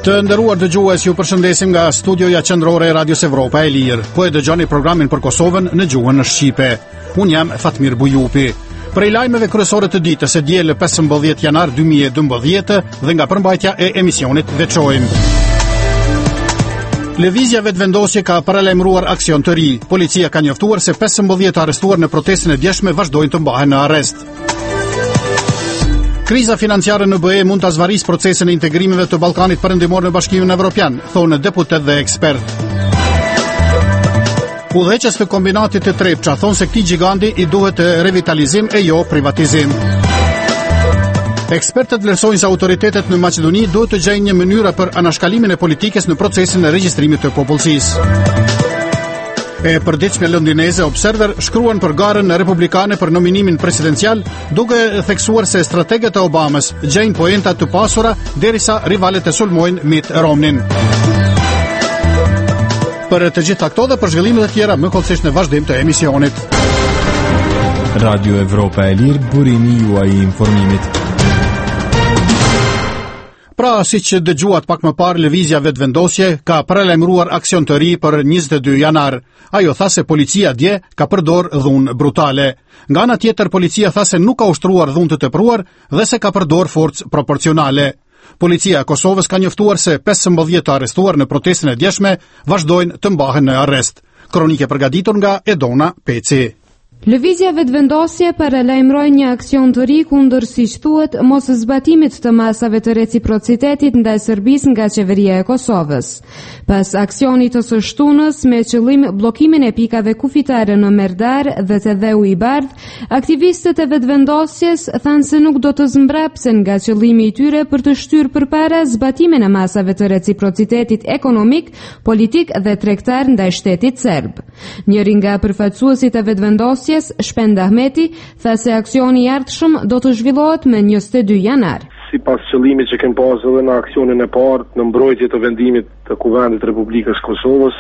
Të nderuar dëgjues, ju përshëndesim nga studioja qendrore e Radios Evropa e Lirë. Po e dëgjoni programin për Kosovën në gjuhën shqipe. Unë jam Fatmir Bujupi. Prej lajmeve kryesore të ditës së diel 15 janar 2012 dhe nga përmbajtja e emisionit veçojmë. Lëvizja vetëvendosje ka paralajmëruar aksion të ri. Policia ka njoftuar se 15 arrestuar në protestën e djeshme vazhdojnë të mbahen në arrest. Kriza financiare në BE mund të zvarisë procesin e integrimeve të Ballkanit Perëndimor në Bashkimin Evropian, thonë deputet dhe ekspert. Udhëheqës të kombinatit të Trepça thonë se këtij giganti i duhet revitalizim e jo privatizim. Ekspertët vlerësojnë se autoritetet në Maqedoni duhet të gjejnë një mënyrë për anashkallimin e politikës në procesin e regjistrimit të popullsisë. E përditshme londineze Observer shkruan për garën republikane për nominimin presidencial, duke theksuar se strategët e Obamës gjejnë poenta të pasura derisa rivalet e sulmojnë Mitt Romneyn. Për të gjitha këto dhe për zhvillimet e tjera, më kollësisht në vazhdim të emisionit. Radio Evropa e Lirë, burimi juaj i informimit. Pra, si që dëgjuat pak më parë, lëvizja vetëvendosje ka paralajmëruar aksion të ri për 22 janar. Ajo tha se policia dje ka përdor dhunë brutale. Nga ana tjetër, policia tha se nuk ka ushtruar dhunë të tepruar dhe se ka përdor forcë proporcionale. Policia e Kosovës ka njoftuar se 15 të arrestuar në protestën e djeshme vazhdojnë të mbahen në arrest. Kronike përgatitur nga Edona Peci. Lëvizja vetëvendosje paralajmëroi një aksion të ri kundër, siç thuhet, mos zbatimit të masave të reciprocitetit ndaj Serbisë nga qeveria e Kosovës. Pas aksionit të së shtunës me qëllim bllokimin e pikave kufitare në Merdar dhe te Dheu i Bardh, aktivistët e vetëvendosjes thanë se nuk do të zmbrapsen nga qëllimi i tyre për të shtyrë përpara zbatimin e masave të reciprocitetit ekonomik, politik dhe tregtar ndaj shtetit serb. Njëri nga përfaqësuesit e vetëvendosjes, Shpend Ahmeti, tha se aksioni i ardhshëm do të zhvillohet me 22 janar. Sipas qëllimit që kemi pasur edhe në aksionin e parë në mbrojtje të vendimit të Kuvendit Republikës Kosovës,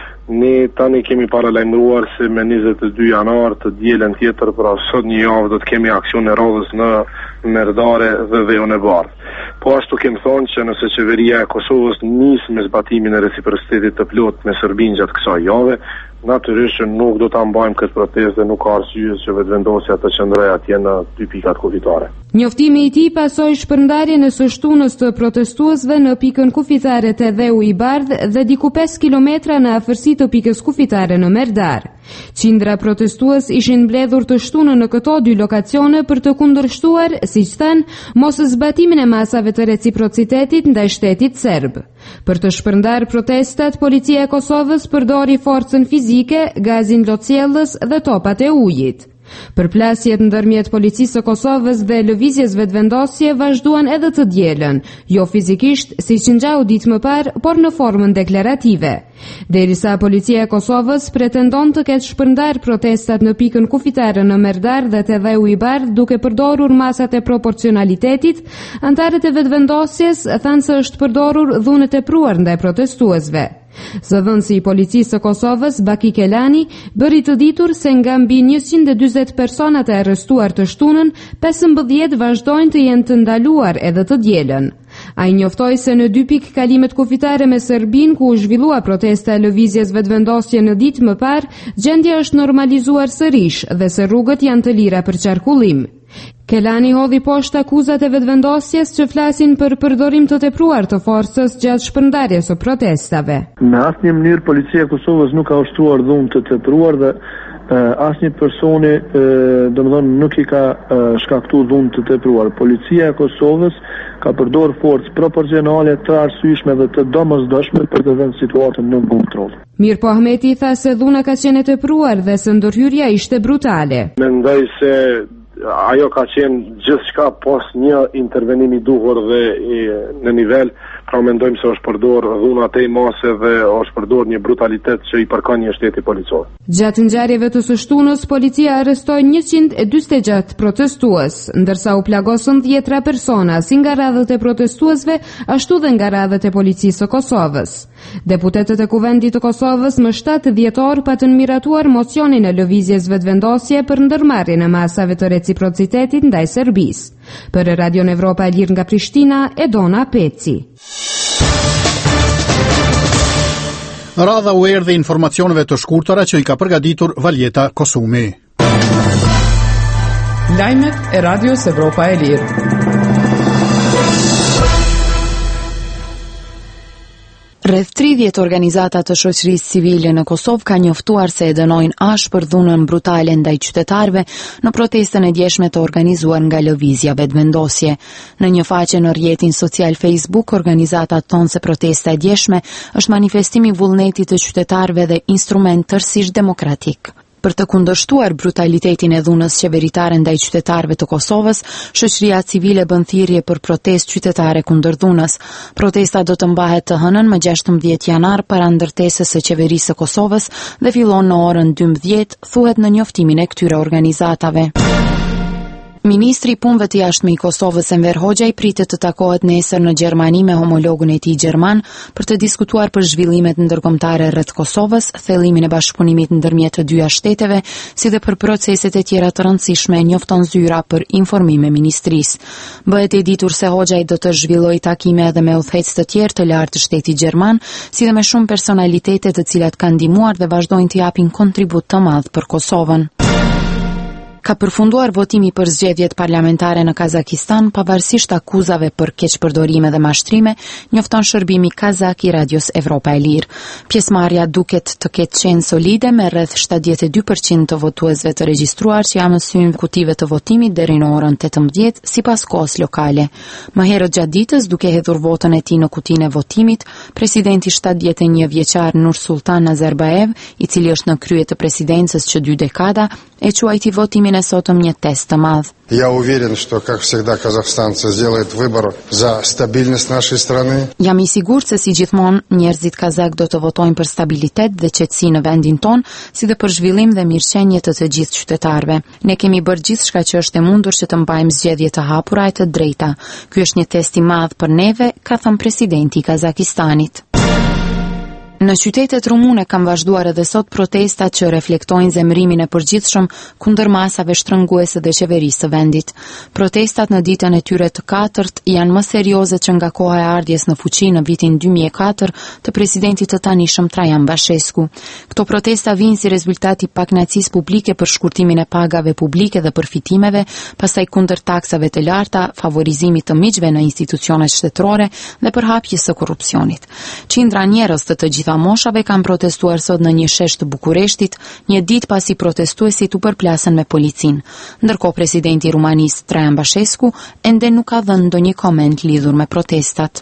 ne tani kemi paralajmëruar se me 22 janar të dielën tjetër, pra sot një javë do të kemi aksion e radhës në Merdare dhe Dheun e Bardh. Po ashtu kemi thonë që nëse qeveria e Kosovës nis me zbatimin e reciprocitetit të plot me Serbinë gjatë kësaj jave, natyrisht që nuk do ta mbajmë këtë protestë dhe nuk ka arsye që vetëvendosja të qëndrojë atje në dy pikat kufitare. Njoftimi i tij pasoi shpërndarjen e së shtunës të protestuesve në pikën kufitare të Dheu i Bardh dhe diku 5 kilometra në afërsi të pikës kufitare në Merdar. Qindra protestues ishin mbledhur të shtunën në këto dy lokacione për të kundërshtuar, siç thënë, mos zbatimin e masave të reciprocitetit ndaj shtetit serb. Për të shpërndar protestat, policia e Kosovës përdori forcën fizike, gazin lotësjellës dhe topat e ujit. Përplasjet ndërmjet policisë së Kosovës dhe lëvizjes vetëvendosje vazhduan edhe të dielën, jo fizikisht siç ngjau ditë më parë, por në formën deklarative. Derisa policia e Kosovës pretendon të ketë shpërndar protestat në pikën kufitare në Merdar dhe te Dheu i Bardh duke përdorur masat e proporcionalitetit, antarët e vetëvendosjes thanë se është përdorur dhunë e tepruar ndaj protestuesve. Zëvendësi i policisë së Kosovës, Baki Kelani, bëri të ditur se nga mbi 140 personat e arrestuar të shtunën, 15 vazhdojnë të jenë të ndaluar edhe të dielën. Ai njoftoi se në dy pikë kalimet kufitare me Serbinë, ku u zhvillua protesta e lëvizjes vetëvendosje në ditë më parë, gjendja është normalizuar sërish dhe se rrugët janë të lira për qarkullim. Kelani hodhi poshtë akuzat e vetëvendosjes që flasin për përdorim të tepruar të forcës gjatë shpërndarjes së protestave. Në asnjë mënyrë policia e Kosovës nuk ka ushtruar dhunë të tepruar dhe asnjë personi domethënë nuk i ka shkaktuar dhunë të tepruar. Policia e Kosovës ka përdorur forcë proporcionale të arsyeshme dhe të domosdoshme për të dhënë situatën në kontroll. Mirpo Ahmeti tha se dhuna ka qenë e tepruar dhe se ndërhyrja ishte brutale. Mendoj se ajo ka qenë gjithçka pas një intervenimi duhur dhe në nivel, pra mendojmë se është përdor dhuna te mase dhe është përdor një brutalitet që i përkan një shteti policor. Gjatë ngjarjeve të së shtunës, policia arrestoi 146 protestues, ndërsa u plagosën 10 persona, si nga radhët e protestuesve, ashtu dhe nga radhët e policisë së Kosovës. Deputetët e Kuvendit të Kosovës më 7 dhjetor patën miratuar mocionin e lëvizjes vetëvendosje për ndërmarrjen e masave të reciprocitetit ndaj Serbisë. Për Radio Evropa e Lirë nga Prishtina, Edona Peci. Radha u erdhi informacioneve të shkurtëra që i ka përgatitur Valjeta Kosumi. Lajmet e Radios Evropa e Lirë. Rreth 30 organizata të shoqërisë civile në Kosovë ka njoftuar se e dënojnë ashpër dhunën brutale ndaj qytetarëve në protestën e djeshme të organizuar nga lëvizja vetëvendosje. Në një faqe në rrjetin social Facebook, organizatat thonë se protesta e djeshme është manifestim i vullnetit të qytetarëve dhe instrument tërësisht demokratik. Për të kundërshtuar brutalitetin e dhunës qeveritare ndaj qytetarëve të Kosovës, shoqëria civile bën thirrje për protestë qytetare kundër dhunës. Protesta do të mbahet të hënën më 16 janar para ndërtesës së qeverisë së Kosovës dhe fillon në orën 12, thuhet në njoftimin e këtyre organizatave. Ministri i Punëve të Jashtme i Kosovës Enver Hoxha pritet të takohet nesër në Gjermani me homologun e tij gjerman për të diskutuar për zhvillimet ndërkombëtare rreth Kosovës, thellimin e bashkëpunimit ndërmjet të dyja shteteve, si dhe për proceset e tjera të rëndësishme, njofton zyra për informim e ministrisë. Bëhet e ditur se Hoxha do të zhvillojë takime edhe me udhëheqës të tjerë të lartë të shtetit gjerman, si dhe me shumë personalitete të cilat kanë ndihmuar dhe vazhdojnë të japin kontribut të madh për Kosovën. Ka përfunduar votimi për zgjedhjet parlamentare në Kazakistan, pavarësisht akuzave për keqpërdorime dhe mashtrime, njofton shërbimi kazak i Radios Evropa e Lirë. Pjesëmarrja duket të ketë qenë solide me rreth 72% të votuesve të regjistruar që janë në syn kutive të votimit deri në orën 18 sipas kohës lokale. Më herët gjatë ditës, duke hedhur votën e tij në kutinë e votimit, presidenti 71 vjeçar Nursultan Nazarbayev, i cili është në krye të presidencës që 2 dekada, e quajti votimin e sotëm një test të madh. Я уверен, что, как всегда, казахстанцы сделают выбор за стабильность нашей страны. Jam I sigurt se si gjithmonë njerëzit kazak do të votojnë për stabilitet dhe qetësi në vendin ton, si dhe për zhvillim dhe mirëqenie të gjithë qytetarëve. Ne kemi bërë gjithçka që është e mundur që të mbajmë zgjedhje të hapura e të drejta. Ky është një test I madh për neve, ka thënë presidenti I Kazakistanit. Në qytetet rumune kanë vazhduar edhe sot protestat që reflektojnë zemërimin e përgjithshëm kundër masave shtrënguese dhe qeverisë së vendit. Protestat në ditën e tyre të katërt janë më serioze që nga koha e ardhjes në fuqi në vitin 2004 të presidentit të tanishëm Traian Bashescu. Këto protesta vijnë si rezultat I pakënaqësisë publike për shkurtimin e pagave publike dhe përfitimeve, pastaj kundër taksave të larta, favorizimit të miqve në institucionet shtetërore dhe përhapjes së korrupsionit. Qindra njerëz të gjitha moshave kanë protestuar sot në një shesh të Bukureshtit, një ditë pasi protestuesit u përplasën me policin. Ndërkohë presidenti I Rumanisë Traian Bashescu ende nuk ka dhënë ndonjë koment lidhur me protestat.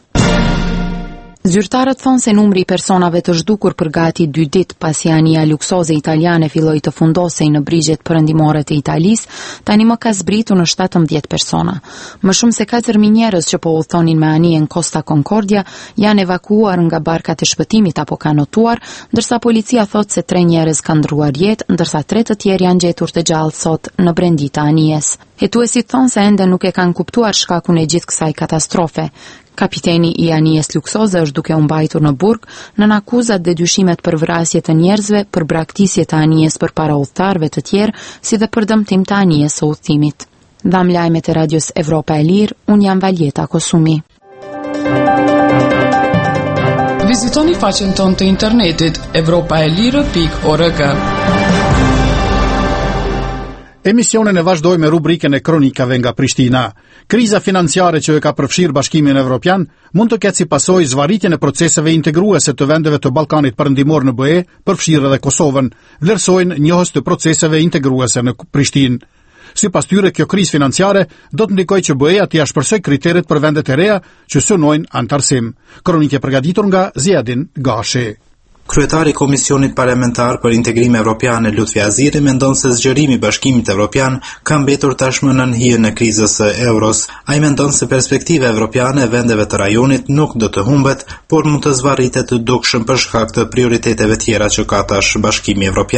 Zyrtarët thonë se numri I personave të zhdukur për gati 2 ditë pasi anija luksoze italiane filloi të fundosej në brigjet perëndimore të Italisë, tani më ka zbritur në 17 persona. Më shumë se 4.000 njerëz që po udhtonin me anijen Costa Concordia janë evakuuar nga barkat e shpëtimit apo kanë notuar, ndërsa policia thotë se 3 njerëz kanë ndruar jetë, ndërsa 3 të tjerë janë gjetur të gjallë sot në brendi të anijes. Hetuesit thonë se ende nuk e kanë kuptuar shkakun e gjithë kësaj katastrofe. Kapiteni I anijes luksoze është duke u mbajtur në burg nën akuzat dhe dyshimet për vrasje të njerëzve, për braktisje të anijes përpara udhëtarëve të tjerë, si dhe për dëmtim të anijes së udhëtimit. Dham lajmet e Radios Evropa e Lirë, unë jam Valjeta Kosumi. Vizitoni faqen tonë të internetit europaelire.org. Emisionin e vazhdoj me rubrikën e kronikave nga Prishtina. Kriza financiare që e ka përfshirë Bashkimin Evropian mund të ketë si pasojë zvarritjen e proceseve integruese të vendeve të Ballkanit Perëndimor në BE, përfshirë edhe Kosovën, vlerësojnë njohës të proceseve integruese në Prishtinë. Sipas tyre, kjo krizë financiare do të ndikojë që BE-ja të shpërthejë kriteret për vendet e reja që synojnë antarësim. Kronikë përgatitur nga Ziadin Gashi. Kryetari I Komisionit Parlamentar për Integrim Evropian Lutfi Aziri mendon se zgjerimi I Bashkimit Evropian ka mbetur tashmë nën hijen e krizës së euros. Ai mendon se perspektiva evropiane e vendeve të rajonit nuk do të humbet, por mund të zvarritet të dukshëm për shkak të prioriteteve tjera që ka tash Bashkimi Evropian.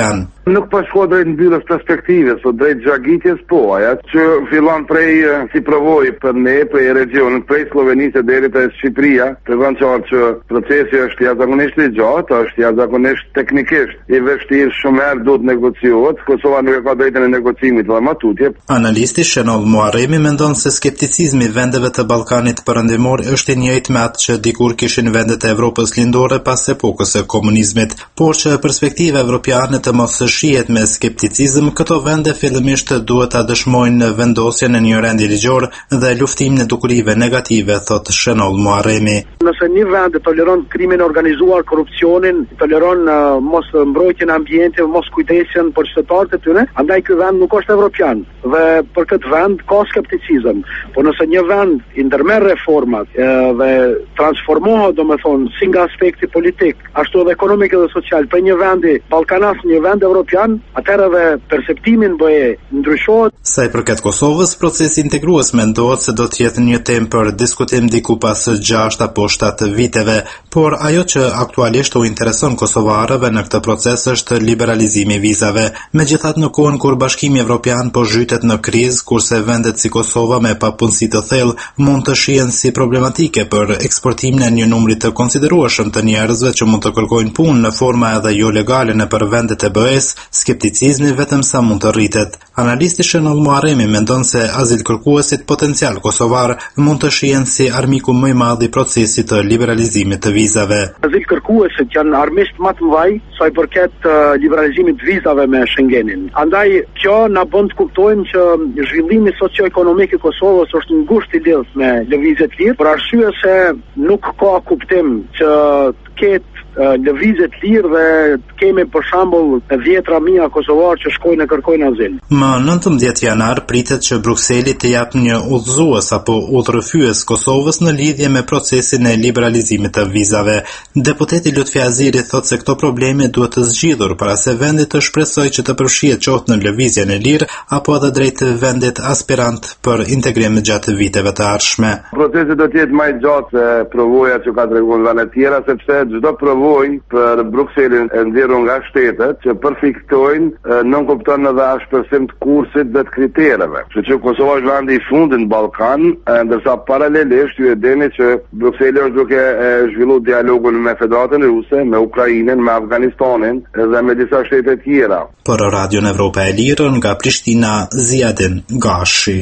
Nuk pa shko drejt mbylljes perspektives, po drejt zgjagitjes po, ajo që fillon prej si provojë për ne, prej regionit, prej Slovenisë deri te Shqipëria, tregon që procesi është jashtëzakonisht i gjatë, është jashtëzakonisht teknikisht i vështirë, shumë herë duhet negociohet, Kosova nuk e ka drejtën e negocimit dhe matutje. Analisti Shenoll Muharremi mendon se skepticizmi i vendeve të Ballkanit Perëndimor është i njëjtë me atë që dikur kishin vendet e Evropës lindore pas epokës së komunizmit, por që perspektiva evropiane të mos shihet me skepticizëm, këto vende fillimisht duhet ta dëshmojnë vendosjen e një rendi ligjor dhe luftimin e dukurive negative, thot Shenoll Muharremi. Nëse një vend toleron krimin organizuar, korrupsionin, toleron mos mbrojtjen e ambientit, mos kujdesjen për qytetarët e tyre, andaj ky vend nuk është evropian dhe për këtë vend ka skepticizëm. Po nëse një vend i ndërmerr reformat dhe transformohet, domethënë, si nga aspekti politik, ashtu edhe ekonomik dhe social, për një vendi ballkanas, një vend evropian, atëherë edhe perceptimin bëhe ndryshohet. Sa i përket Kosovës, procesi integrues mendohet se do të jetë një temë për diskutim diku pas 6 apo 7 viteve, por ajo që aktualisht u intereson kosovarëve në këtë proces është liberalizimi i vizave. Megjithatë, në kohën kur Bashkimi Evropian po zhytet në krizë, kurse vendet si Kosova me papunësi të thellë mund të shihen si problematike për eksportimin e një numri të konsiderueshëm të njerëzve që mund të kërkojnë punë në forma edhe jo legale nëpër vendet e BE-s, skepticizmi vetëm sa mund të rritet. Analisti Shenoll Muharremi mendon se azilkërkuesit potencial kosovar mund të shihen si armiku më i madh i procesit të liberalizimit të vizave. Azilkërkuesit janë armisht më të mëdhej sa i përket liberalizimit të vizave me Schengenin. Andaj kjo na bën të kuptojmë që zhvillimi socio-ekonomik i Kosovës është ngushtë i lidhur me lëvizje të lirë, për arsye se nuk ka kuptim që të ketë lëvizje të lirë dhe kemi për shembull 10.000 kosovarë që shkojnë e kërkojnë azil. Më 19 janar pritet që Brukseli të japë një udhëzues apo udhërrëfyes Kosovës në lidhje me procesin e liberalizimit të vizave. Deputeti Lutfi Aziri thotë se këto probleme duhet të zgjidhur para se vendi të shpresojë që të përfshihet qoftë në lëvizjen e lirë apo edhe drejt vendit aspirant për integrim gjatë viteve të ardhshme. Procesi do të jetë më i gjatë se provoja që ka treguar vende tjera, sepse çdo provojë për Brukselin e nxjerrur nga shtetet që përfiktojnë nuk kupton edhe ashpërsim të kursit dhe të kritereve. Kështu që Kosova është vendi i fundit në Ballkan, ndërsa paralelisht ju e dini që Brukseli është duke zhvilluar dialogun me Federatën Ruse, me Ukrainën, me Afganistanin dhe me disa shtete tjera. Për Radion Evropa e Lirë nga Prishtina, Ziadin Gashi.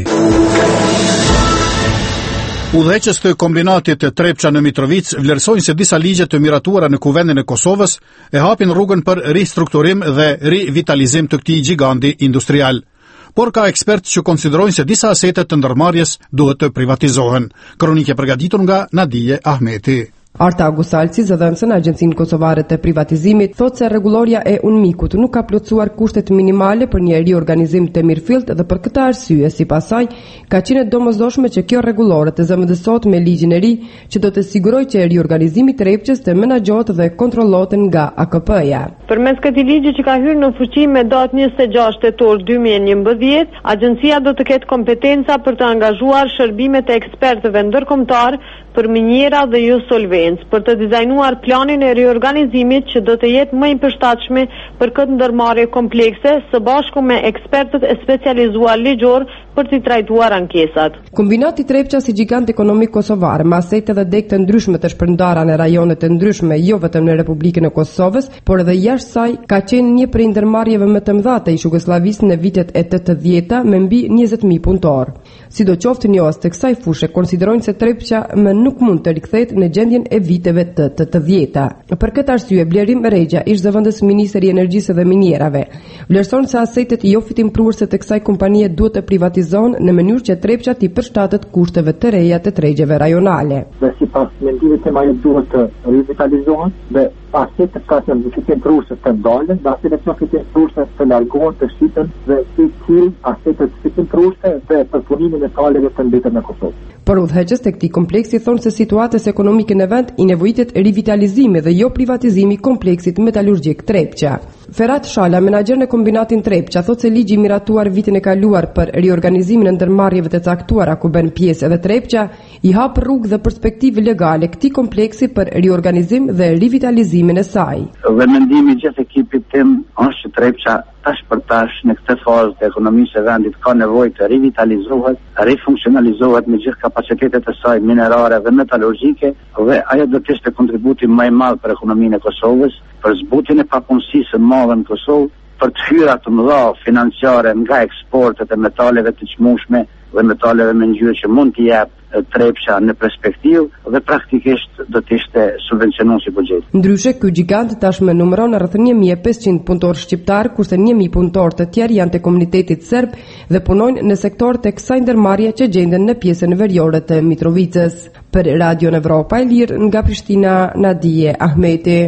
Udhëheqës të kombinatit të Trepça në Mitrovic vlerësojnë se disa ligje të miratuara në kuvendin e Kosovës e hapin rrugën për ristrukturim dhe rivitalizim të këtij giganti industrial. Por ka ekspertë që konsiderojnë se disa asete të ndërmarrjes duhet të privatizohen. Kronikë përgatitur nga Nadije Ahmeti. Arta Agusalci, zëdhënëse në Agjencinë Kosovare të Privatizimit, thotë se rregulloria e UNMIK-ut nuk ka plotësuar kushtet minimale për një riorganizim të mirëfillt dhe për këtë arsye, sipas saj, ka qenë domosdoshme që kjo rregullore të zëvendësohet me ligjin e ri që do të sigurojë që riorganizimi i Trepçës të menaxhohet dhe kontrollohet nga AKP-ja. Përmes këtij ligji që ka hyrë në fuqi me datë 26 tetor 2011, agjencia do të ketë kompetenca për të angazhuar shërbimet e ekspertëve ndërkombëtar për minjera dhe jo solvencë, për të dizajnuar planin e riorganizimit që do të jetë më i përshtatshëm për këtë ndërmarrje komplekse, së bashku me ekspertët e specializuar ligjor për të trajtuar ankesat. Kombinati Trepça si gjigant ekonomik kosovar, me asete dhe degë të ndryshme të shpërndara në rajone të ndryshme, jo vetëm në Republikën e Kosovës, por edhe jashtë saj, ka qenë një prej ndërmarrjeve më të mëdha të Jugosllavisë në vitet e 80-ta me mbi 20.000 punëtor. Sidoqoftë njohës të kësaj fushë konsiderojnë se Trepça nuk mund të rikthehet në gjendjen e viteve të 80-ta. Për këtë arsye, Blerim Rexha, ish zëvendës ministër i energjisë dhe minierave, vlerëson se asetet jo fitimprurëse të kësaj kompanie duhet të privatizohen në mënyrë që Trepça të përshtatet kushteve të reja të tregjeve rajonale. Dhe sipas mendimit të majit duhet të rivitalizohen dhe asetet ka që në fitimprurëse të ndalen, dhe asetet që fitimprurëse të largohen të shiten dhe të asetet fitimprurëse dhe përpunimin e taleve të mbetur në Kosovë. Por udhëheqës të këtij kompleksi thonë se situatës ekonomike në vend i nevojitet rivitalizimi dhe jo privatizimi kompleksit metalurgjik Trepça. Ferhat Shala, menaxher në kombinatin Trepça, thotë se ligji i miratuar vitin e kaluar për riorganizimin e ndërmarrjeve të caktuara ku bën pjesë edhe Trepça i hap rrugë dhe perspektivë legale këtij kompleksi për riorganizim dhe rivitalizimin e saj. Dhe mendimi i gjithë ekipit tim është që Trepça tash për tash në këtë fazë të ekonomisë e vendit ka nevojë të rivitalizohet, rifunksionalizohet me gjithë kapacitetet e saj minerare dhe metalurgjike dhe ajo do të ishte kontributi më i madh për ekonominë e Kosovës, për zbutjen e papunësisë së madhe në Kosovë, për të hyra të mëdha financiare nga eksportet e metaleve të çmueshme dhe metaleve me ngjyrë që mund t'i jap Trepça në perspektivë dhe praktikisht do të ishte subvencionuar si buxhet. Ndryshe, ky gjigant tashmë numëron rreth 1500 punëtorë shqiptar, kurse 1000 punëtorë të tjerë janë të komunitetit serb dhe punojnë në sektor të kësaj ndërmarrje që gjenden në pjesën veriore të Mitrovicës. Për Radio Evropa e Lirë nga Prishtina, Nadije Ahmeti.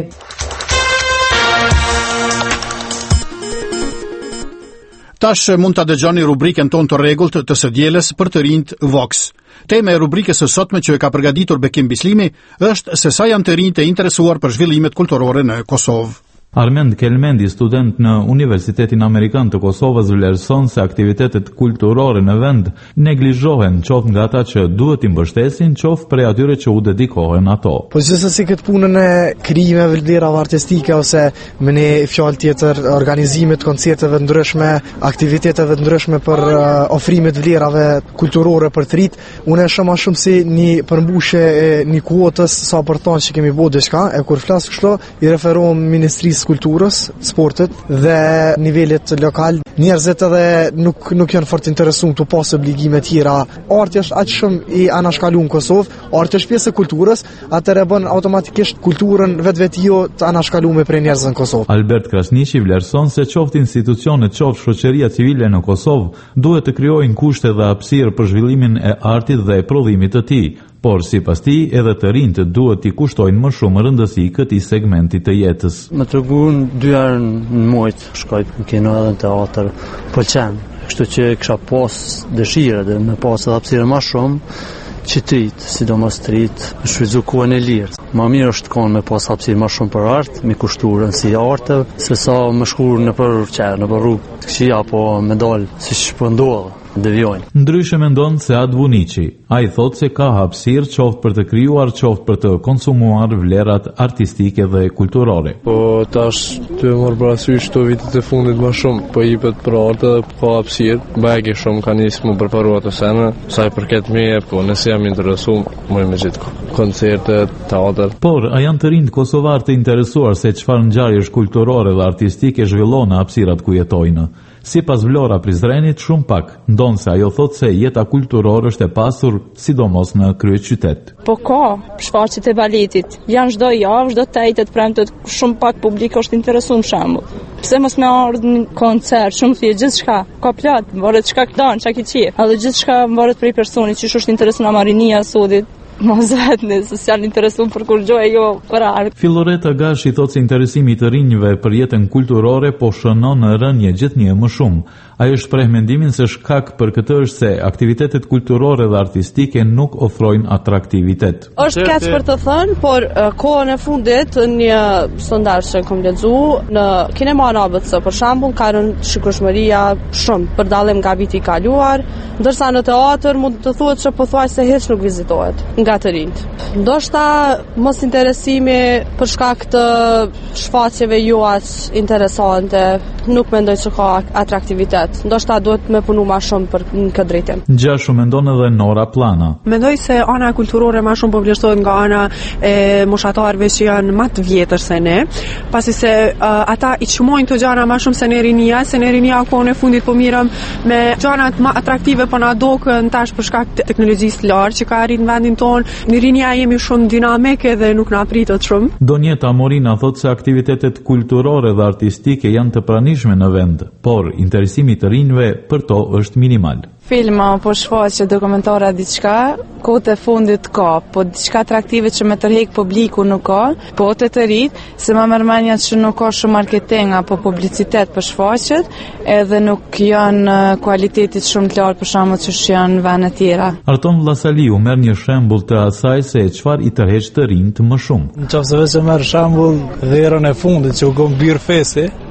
Tash mund ta dëgjoni rubrikën tonë të rregullt të së dielës për të rinjt Vox. Tema e rubrikës së sotme që e ka përgatitur Bekim Bislimi është se sa janë të rinjt e interesuar për zhvillimet kulturore në Kosovë. Armend Kelmendi, student në Universitetin Amerikan të Kosovës, vlerëson se aktivitetet kulturore në vend neglizhohen qoftë nga ata që duhet i mbështesin, qoftë prej atyre që u dedikohen ato. Po gjithsesi këtë punën e krijimeve vlerave artistike ose me një fjalë tjetër organizimit koncerteve ndryshme, aktiviteteve ndryshme për ofrimet vlerave kulturore për të rit, unë e shoh më shumë si një përmbushje e një kuotës sa për tonë që kemi bërë diçka, e kur flas kështu i referohem Ministrisë kulturës, sportit dhe nivelit lokal. Njerëzit edhe nuk janë fort interesuar të pasë obligime tjera. Arti është aq shumë i anashkaluar në Kosovë, arti është pjesë e kulturës, atëherë bën automatikisht kulturën vetvetë të anashkaluar për njerëzën në Kosovë. Albert Krasniqi vlerëson se qoftë institucionet, qoftë shoqëria civile në Kosovë duhet të krijojnë kushte dhe hapësirë për zhvillimin e artit dhe prodhimit të tij. Por sipas tij edhe të rinjtë duhet t'i kushtojnë më shumë rëndësi këtij segmenti të jetës. Më treguan 2 herë në muaj shkoj në kino edhe në teatr, pëlqen. Kështu që kisha pas dëshirë dhe me pas edhe hapësirë më shumë që të rritë, sidomos të rritë, me shfrytzu kohën e lirë. Ma mirë është konë me pas hapësirë më shumë për artë, me kushtu rëndësi artë, se sa më shkurë në për qerë, në për rrugë të këshia, apo medalë, si shpëndohë. Ndryshe mendon Sead Vunici. Ai thotë se ka hapësirë qoftë për të krijuar, qoftë për të konsumuar vlerat artistike dhe kulturore. Po tash të marr parasysh këto vitet e fundit më shumë, po jepet për artë dhe ka hapësirë. Bagi shumë ka nisë më përparuar të sene, sa i përket meje, po nëse jam interesuar, më me gjithë koncerte, teatr. Por a janë të rinjt kosovar të interesuar se çfarë ngjarjesh kulturore dhe artistike zhvillon në hapësirat ku jetojnë? Sipas Vlora Prizrenit, shumë pak, ndonse ajo thotë se jeta kulturore është e pasur, sidomos në kryeqytet. Po ka shfaqjet e baletit. Janë çdo javë, çdo tejtet premtet, shumë pak publik është interesuar në shembull. Pse mos më ardh në koncert, shumë thjesht gjithçka, ka plot, varet çka don, çka ki qef. Edhe gjithçka varet prej personit që është interesuar në marinia sodit. Mos vetëm social interesum për kur gjë jo për art. Filloreta Gashi thotë se interesimi i të rinjve për jetën kulturore po shënon në rënje gjithnjë më shumë. Ai është preh mendimin se shkak për këtë është se aktivitetet kulturore dhe artistike nuk ofrojnë atraktivitet. Është keq për të thënë, por kohën e fundit një sondazh që kam lexuar në kinema në ABC për shembull ka rënë shikueshmëria shumë për dallim nga viti i kaluar, ndërsa në teatr mund të thuhet se pothuajse hiç nuk vizitohet nga të rinjt. Ndoshta mos interesimi për shkak të shfaqjeve jo aq interesante, nuk mendoj se ka atraktivitet. Ndoshta duhet me punu më shumë për këtë drejtim. Gjashu mendon edhe Nora Plana. Mendoj se ana kulturore më shumë po vlerësohet nga ana e moshatarëve që janë më të vjetër se ne, pasi se ata i çmojnë këto gjëra më shumë se ne rinia kohën e fundit po mirëm me gjëra më atraktive po na dokën tash për shkak të teknologjisë lartë që ka arrit në vendin tonë. Në rinia jemi shumë dinamike dhe nuk na pritet shumë. Donjeta Morina thotë se aktivitetet kulturore dhe artistike janë të pranishme në vend, por interesimi të rinjve për to është minimal. Filma po shfaqje dokumentare diçka, kohët e fundit ka, po diçka atraktive që me tërheq publiku nuk ka, po të rit, se më mërmenja që nuk ka shumë marketing apo publicitet për shfaqjet, edhe nuk janë kualitetit shumë të lartë për shembull që janë vende tjera. Arton Vllasaliu merr një shembull të asaj se çfarë i tërheq të rinjt më shumë. Nëse vetë merr shembull verën e fundit që u gom Bir Festi,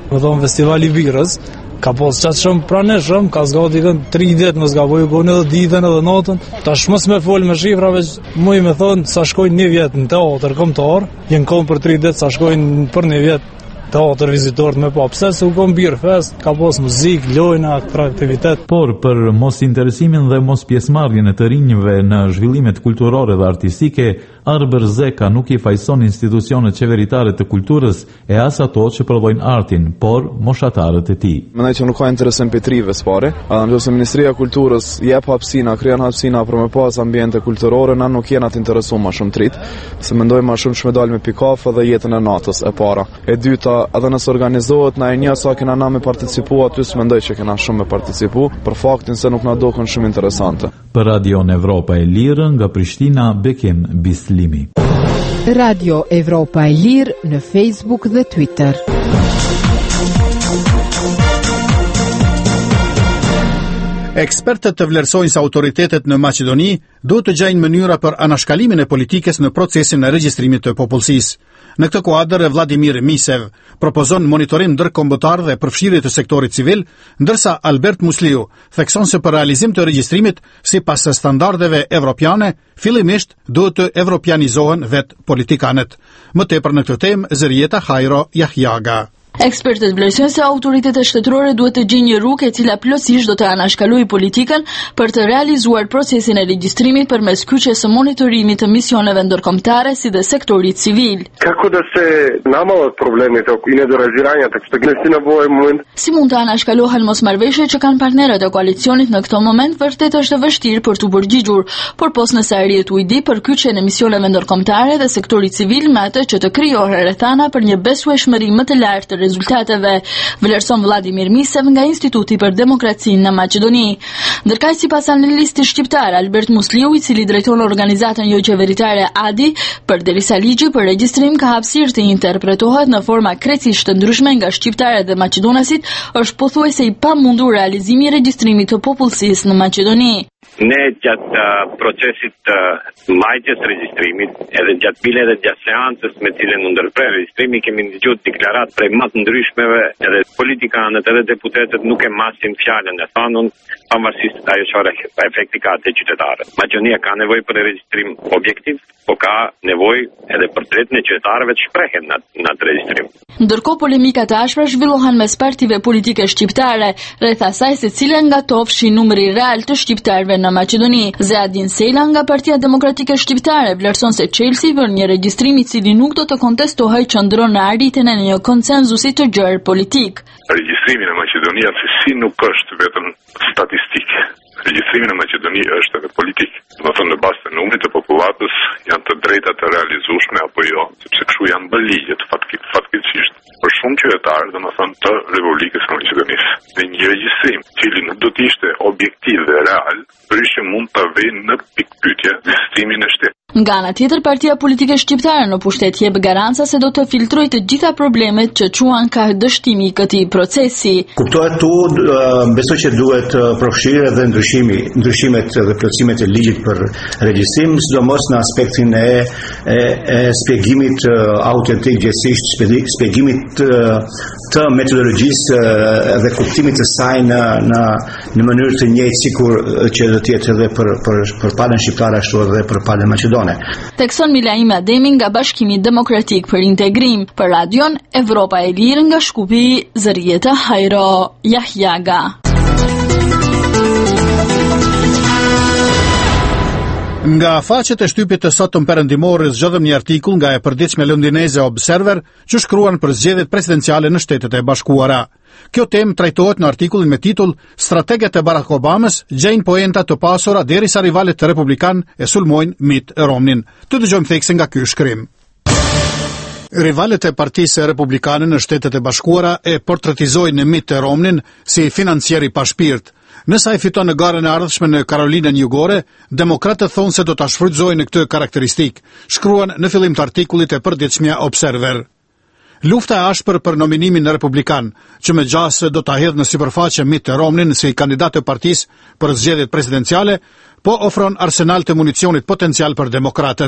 Më thonë festivali birës, ka pos qatë shumë praneshëm, ka zgati kënë 3 ditë më zgaboj, konë edhe ditën edhe natën. Ta shmës me folë me shifrave, muj me thonë sa shkojnë 1 vjetë në teatr kombëtar, jenë konë për 3 ditë sa shkojnë për 1 vjetë teatr vizitorët me pa. Pse se u konë birë fest, ka pos muzik, lojna, aktivitet. Por për mos interesimin dhe mos pjesëmarrjen e të rinjve në zhvillimet kulturore dhe artistike, Arber Zeka nuk I fajson institucionet qeveritare të kulturës e as ato që prodhojnë artin, por moshatarët e tij. Mendoj që nuk ka interesim për trive s'pare, nëse Ministria e Kulturës jep hapësina, krijon hapësina për me pas ambiente kulturore, na nuk jena të interesuar më shumë trit, se mendoj më shumë që me dal me pikafë dhe jetën e natës e para. E dyta, edhe nëse organizohet na e një sa kena na me participu aty, s'mendoj që kena shumë me participu, për faktin se nuk na dokën shumë interesante. Për Radion Evropa e Lirë nga Prishtina, Bekim Bislimi. Radio Evropa e Lirë në Facebook dhe Twitter. Ekspertët të vlerësojnë se autoritetet në Maqedoni duhet të gjejnë mënyra për anashkalimin e politikës në procesin e regjistrimit të popullsisë. Në këtë kuadër, Vladimir Misev propozon monitorim ndërkombëtar dhe përfshirje të sektorit civil, ndërsa Albert Musliu thekson se për realizim të regjistrimit sipas standardeve evropiane, fillimisht duhet të evropianizohen vetë politikanët. Më tepër në këtë temë, Zërieta Hajro Jahjaga. Ekspertët vlerësojnë se autoritetet shtetërore duhet të gjejnë një rrugë e cila plotësisht do të anashkalojë politikën për të realizuar procesin e regjistrimit përmes kyçjes së monitorimit të misioneve ndërkombëtare si dhe sektorit civil. Kako da se namallët problemet oko nedoreziranja të kësaj gjësi nevojë moment? Si mund të anashkalohen mosmarrëveshjet që kanë partnerët e koalicionit në këtë moment vërtet është e vështirë për të përgjigjur, por pos nëse arrihet u ide për kyçjen e misioneve ndërkombëtare dhe sektorit civil me atë që të krijohet rrethana për një besueshmëri më të lartë të rezultateve, vlerëson Vladimir Misev nga Instituti për Demokracinë në Maqedoni. Ndërkaq sipas analistit shqiptar Albert Musliu, I cili drejton organizatën jo qeveritare ADI, përderisa ligji për regjistrim ka hapësirë të interpretohet në forma krejtësisht të ndryshme nga shqiptarët dhe maqedonasit, është pothuajse I pamundur realizimi I regjistrimit të popullsisë në Maqedoni. Ne gjatë procesit të mbajtjes regjistrimit, edhe gjatë bile dhe gjatë seancës me cilën u ndërprer regjistrimi, kemi dëgjuar deklarat prej më të ndryshmeve, edhe politikanët edhe deputetët nuk e masin fjalën e thanun, pavarësisht ajo çfarë efekti ka te qytetarët. Maqedonia ka nevojë për regjistrim objektiv, po ka nevojë edhe për drejtën e qytetarëve të shprehen në atë regjistrim. Ndërkohë polemika të ashpra zhvillohen mes partive politike shqiptare rreth asaj se cila nga to fshin numri real të shqiptarëve në Maqedoni. Zeadin Sela nga Partia Demokratike Shqiptare vlerëson se Chelsea për një regjistrim I cili nuk do të kontestohej qëndron në arritjen e një konsenzusi të gjerë politik. Regjistrimi në Maqedoni si nuk është vetëm statistik. Regjistrimi në Maqedoni është edhe politik. Do të thonë në bazë të numrit të popullatës janë të drejta të realizueshme apo jo, sepse kështu janë bërë ligjet fatkeqësisht. Për shumë qytetarë, domethënë të Republikës së Maqedonisë. Dhe një regjistrim, I cili nuk do të ishte objektiv dhe real, përishë mund të vejë në pikpyetje ekzistimin e shtetit. Nga ana tjetër, Partia Politike Shqiptare në pushtet jep garanca se do të filtrojë të gjitha problemet që quan ka dështimi I këtij procesi. Kuptohet tu, besoj që duhet përfshirë edhe ndryshimet dhe plotësimet e ligjit për regjistrim, sidomos në aspektin e shpjegimit autentik gjithsesi, shpjegimit të metodologjisë dhe kuptimit të saj në mënyrë të njëjtë sikur që do të jetë edhe për palën shqiptare ashtu edhe për palën maqedone. Tekson Milaim Ademi nga Bashkimi Demokratik për Integrim, për Radion Evropa e Lirë nga Shkupi, Zërieta Hajro Jahjaga. Nga faqet e shtypit të sotëm perëndimore zgjodhëm një artikull nga e përditshme londineze Observer që shkruan për zgjedhjet presidenciale në Shtetet e Bashkuara. Kjo temë trajtohet në artikullin me titull Strateget e Barack Obamas gjejnë poenta të pasura derisa rivalet të republikan e sulmojnë Mitt Romneyn. Të dëgjojmë thekse nga ky shkrim. Rivalet e Partisë Republikane në Shtetet e Bashkuara e portretizojnë Mitt Romneyn si financier I pa shpirt. Nësa I fiton në garën e ardhshme në Karolinën Jugore, demokratët thonë se do ta shfrytëzojnë këtë karakteristik, shkruan në fillim të artikullit e përditshmja Observer. Lufta e ashpër për nominimin në republikan, që me gjasë do ta hedhë në sipërfaqe Mitt Romneyn si kandidat të partisë për zgjedhjet presidenciale, po ofron arsenal të municionit potencial për demokratët.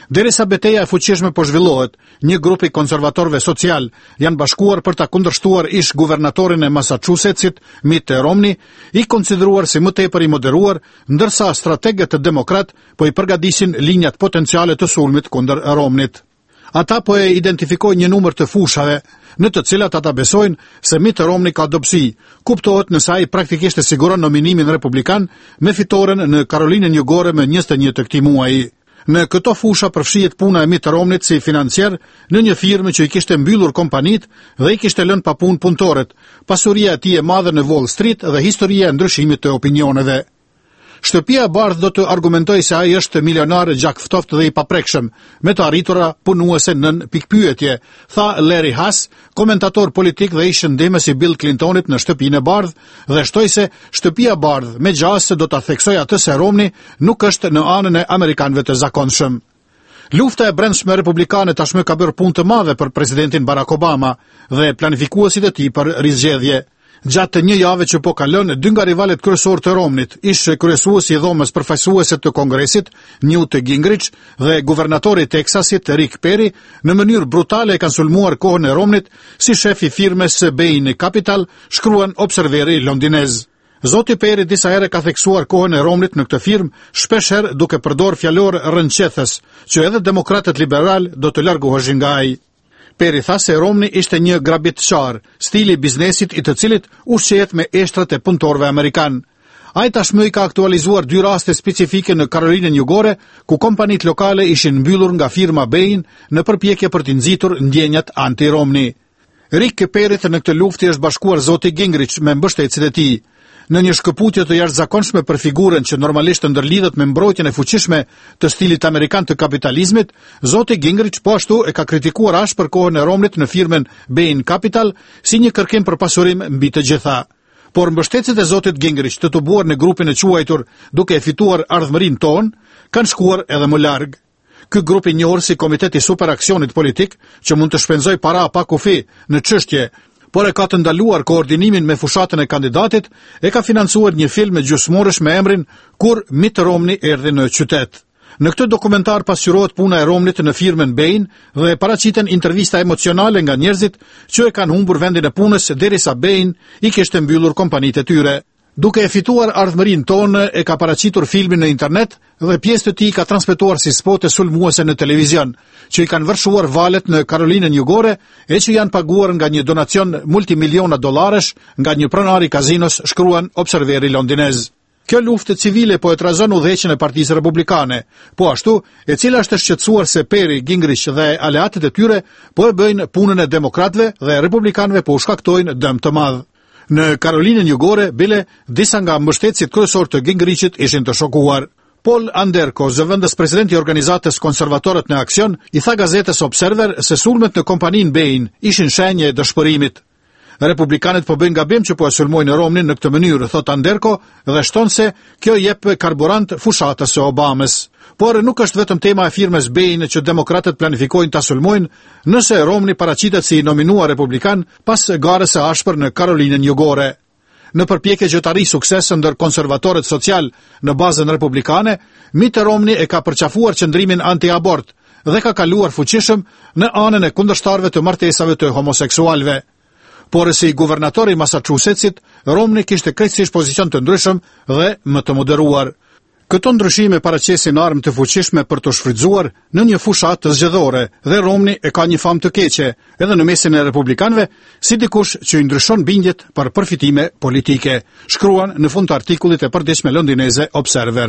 Derisa betejë e fuqishme po zhvillohet, një grup i konservatorëve social janë bashkuar për ta kundërshtuar ish guvernatorin e Massachusettsit, Mitt Romney, i konsideruar si më tepër i moderuar, ndërsa strategët demokrat po i përgatisin linjat potenciale të sulmit kundër Romneyt. Ata po e identifikojnë një numër të fushave, në të cilat ata besojnë se Mitt Romney ka dobësi. Kuptohet nëse ai praktikisht e siguron nominimin republikan me fitoren në Karolinën Jugore me 21 të këtij muaji. Në këto fusha përfshihet puna e Mitt Romneyt si financier në një firmë që i kishte mbyllur kompanitë dhe i kishte lënë pa punë punëtorët, pasuria e tij e madhe në Wall Street dhe historia e ndryshimit të opinioneve. Shtëpia e Bardh do të argumentojë se ai është milionar gjakftoft dhe i paprekshëm, me të arritura punuese nën pikpyetje, tha Larry Haas, komentator politik dhe i shëndimës i Bill Clintonit në shtëpinë e Bardh, dhe shtoi se shtëpia Bardh me gjasë do ta theksojë atë se Romney nuk është në anën e amerikanëve të zakonshëm. Lufta e brendshme republikane tashmë ka bërë punë të madhe për presidentin Barack Obama dhe planifikuesit e tij për rizgjedhje. Gjatë një jave që po kalon, dy nga rivalet kryesor të Romneyt, ish kryesuesi i dhomës përfaqësuese të Kongresit, Newt Gingrich, dhe guvernatori i Teksasit, Rick Perry, në mënyrë brutale e kanë sulmuar kohën e Romneyt si shef i firmës Bain Capital, shkruan observeri londinez. Zoti Perry disa herë ka theksuar kohën e Romneyt në këtë firmë, shpeshherë duke përdorur fjalor rënqethës, që edhe demokratët liberal do të largoheshin nga ai. Perry tha se Romney ishte një grabitçar, stili i biznesit i të cilit ushqehet me eshtrat e punëtorëve amerikan. Ai tashmë ka aktualizuar dy raste specifike në Karolinën Jugore, ku kompanitë lokale ishin mbyllur nga firma Bain në përpjekje për të nxitur ndjenjat anti-Romney. Rick Perry në këtë luftë është bashkuar zoti Gingrich me mbështetësit e tij. Në një shkëputje të jashtëzakonshme për figurën që normalisht ndërlidhet me mbrojtjen e fuqishme të stilit amerikan të kapitalizmit, zoti Gingrich po ashtu e ka kritikuar ashpër kohën e Romneyt në firmën Bain Capital si një kërkim për pasurim mbi të gjitha. Por mbështetësit e zotit Gingrich të tubuar në grupin e quajtur duke e fituar ardhmërinë tonë, kanë shkuar edhe më larg. Ky grup i njohur si Komiteti Superaksionit Politik, që mund të shpenzojë para pa kufi në çështje, por e ka të ndaluar koordinimin me fushatën e kandidatit, e ka financuar një film gjysmorësh me emrin Kur Mitt Romney erdhi në qytet. Në këtë dokumentar pasqyrohet puna e Romneyt në firmën Bain dhe paraqiten intervista emocionale nga njerëzit që e kanë humbur vendin e punës derisa Bain i kishte mbyllur kompanitë e tyre. Duke e fituar ardhmërinë tonë, e ka paraqitur filmin në internet dhe pjesë të tij ka transmetuar si spote sulmuese në televizion, që i kanë vërshuar valet në Karolinën Jugore e që janë paguar nga një donacion multimiliona dollaresh nga një pronar i kazinos, shkruan observeri londinez. Kjo luftë civile po e trazon udhëheqjen e Partisë Republikane, po ashtu, e cila është shqetësuar se Perry, Gingrich dhe aleatët e tyre po e bëjnë punën e demokratëve dhe republikanëve po u shkaktojnë dëm të madh. Në Karolinën Jugore, bile, disa nga mbështetësit kryesor të Gingrichit ishin të shokuar. Paul Anderko, zëvendës presidenti i organizatës Konservatorët në Aksion, i tha gazetës Observer se sulmet në kompaninë Bain ishin shenje e dëshpërimit. Republikanët po bëjnë gabim që po e sulmojnë Romney në këtë mënyrë, thot Anderko, dhe shton se kjo jep karburant fushatës së Obamës. Por nuk është vetëm tema e firmës Bain që demokratët planifikojnë ta sulmojnë, nëse Romney paraqitet si nominuar republikan pas garës së ashpër në Karolinën Jugore. Në përpjekje që të arrijë sukses ndër konservatorët social në bazën republikane, Mitt Romney e ka përqafuar qëndrimin anti-abort dhe ka kaluar fuqishëm në anën e kundërshtarëve të martesave të homoseksualëve. Por si guvernatori i Massachusettsit, Romney kishte krejtësisht pozicion të ndryshëm dhe më të moderuar. Këto ndryshime paraqesin armë të fuqishme për të shfrytzuar në një fushat të zgjedhore dhe Romney e ka një famë të keqe edhe në mesin e republikanëve si dikush që i ndryshon bindjet për përfitime politike, shkruan në fund të artikullit e përditshme londineze Observer.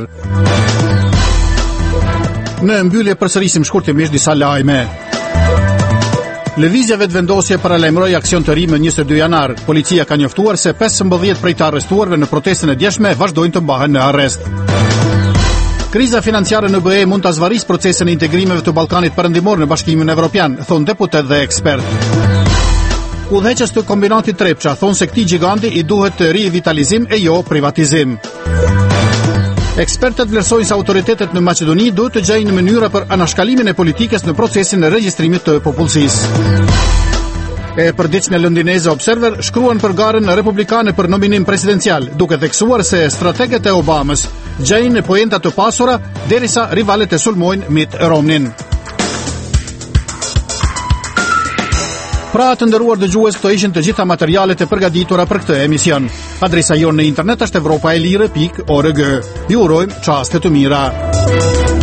Në mbyllje përsërisim shkurtimisht disa lajme. Lëvizja vetëvendosje paralajmëroi aksion të ri më 22 janar. Policia ka njoftuar se 15 prej të arrestuarve në protestën e djeshme vazhdojnë të mbahen në arrest. Kriza financiare në BE mund të zvarisë procesin e integrimeve të Ballkanit Perëndimor në Bashkimin Evropian, thon deputet dhe ekspert. Udhëheqës të kombinatit Trepça thon se këtij giganti i duhet rivitalizim e jo privatizim. Ekspertët vlerësojnë se autoritetet në Maqedoni duhet të gjejnë mënyra për anashkallimin e politikës në procesin e regjistrimit të popullsisë. E përditshme londineze Observer shkruan për garën republikane për nominim presidencial, duke theksuar se strategët e Obamës gjejnë poenta të pasura derisa rivalet e sulmojnë Mitt Romneyn. Pra të nderuar dëgjues, këto ishin të gjitha materialet e përgatitura për këtë emision. Adresa jonë në internet është evropaelire.org. Ju urojmë çaste të mira.